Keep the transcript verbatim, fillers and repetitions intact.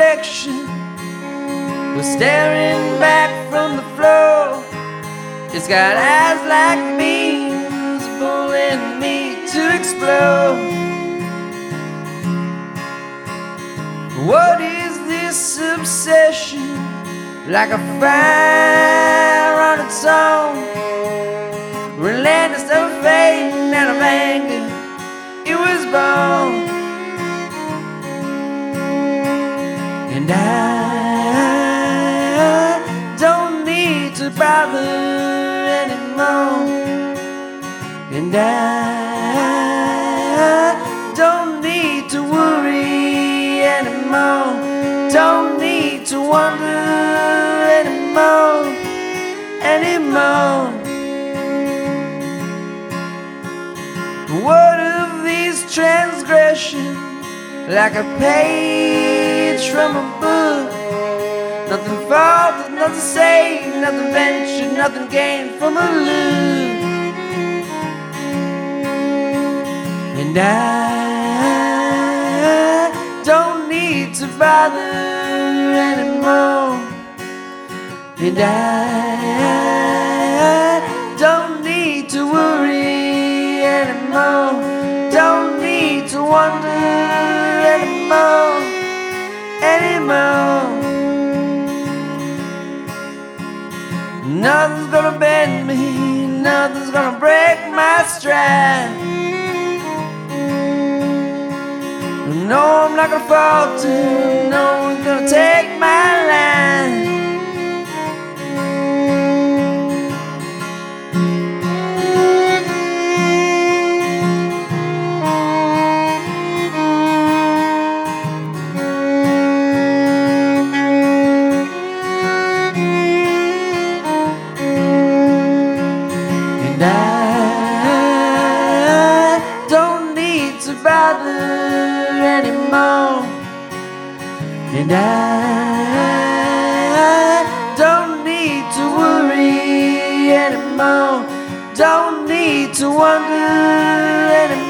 direction, was staring back from the floor. It's got eyes like beams pulling me to explode. What is this obsession? Like a fire on its own, relentless of fate and out of anger, it was born. And I don't need to bother anymore. And I don't need to worry anymore. Don't need to wonder anymore, anymore. What of these transgressions? Like a page from a book. Nothing faltered, nothing saved, nothing ventured, nothing gained from a look. And I don't need to bother anymore. And I don't need to worry anymore. Don't need to wonder anymore, anymore. Nothing's gonna bend me, nothing's gonna break my stride. No, I'm not gonna falter, no one's gonna take my line. And I don't need to bother anymore. And I don't need to worry anymore. Don't need to wonder anymore.